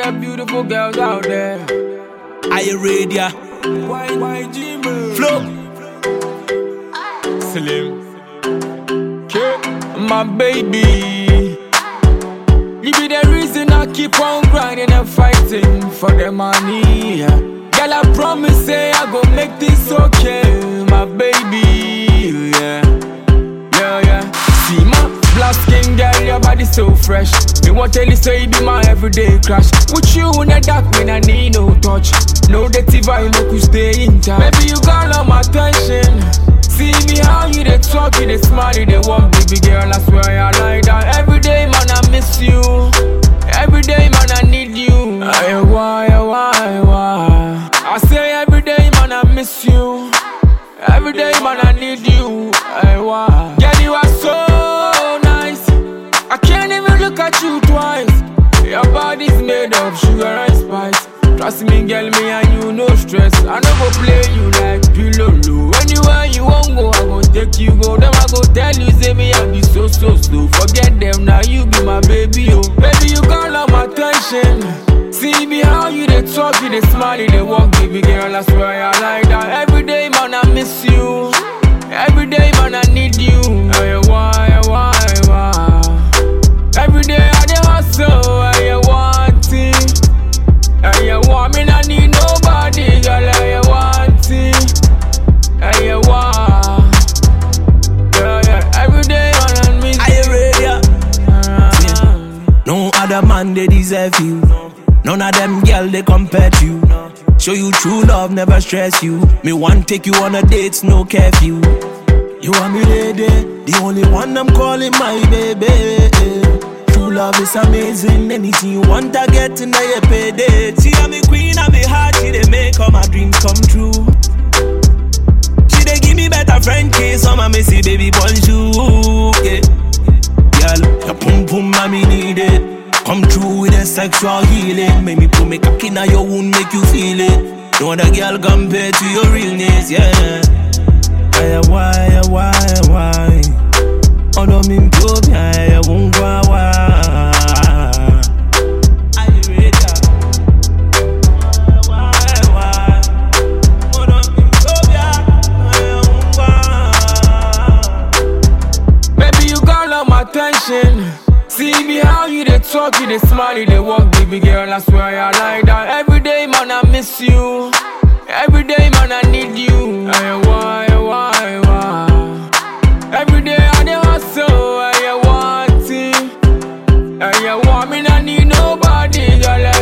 the beautiful girls out there. Are you ready? Why Jimmy? Flow. Slim. My baby. You be the reason I keep on grinding and fighting for the money. Yeah. Girl, I promise say I go make this okay, my baby. Yeah. See my black skin girl, your body so fresh. Me want tell you say you be my everyday crush. With you in the dark when I need no touch. No dirty vibe, make you stay in touch. Baby, you got all my attention. See me how you dey talk, you dey smile, you dey walk, baby girl. I swear I lie down. Every day, man, I miss you. Every day, man, I need you. Why? I say every day, man, I miss you. Every day, man, I need you. Why? Girl, you are so nice. I can't even look at you twice. Your body's made of sugar and spice. Trust me, girl, me and you, no stress. I no go play you like pillow. Anywhere you won't go, I go take you go. Them I go tell you, say me I be so slow. Forget them, now you be my baby, oh. Baby, you got all my attention. See me how you dey talk, you dey smile, you dey walk, baby girl. I swear I like that. Every day, man, I miss you. Every day, man, I need you. Why? Every day I dey hustle, I want it. I want me, I need nobody, girl. I want it. I want. Every day, man, I miss you. Are you ready? No other man they deserve you. None of them girl they compare to you. Show you true love, never stress you. Me want take you on a date, no curfew. You are me lady, the only one I'm calling my baby. True love is amazing, anything you want I get in your payday. She am me queen, I'm me heart, she they make all my dreams come true. She they give me better friend case, on my messy baby bonjour. Yeah. Girl, your pum pum, mommy need it. Come true with a sexual healing. Make me put me cock in your wound, make you feel it. No other girl compare to your realness, yeah. Why? Oh, don't mean to be, I won't go. Are you ready? Why? Oh, don't mean to be, I won't go. Baby, you got all my attention. See me how you dey talk, you dey smile, you dey walk, baby girl. I swear I like that. Every day, man, I miss you. Every day, man, I need you. Why? Every day I dey hustle, I want it. I want me, I need nobody, girl.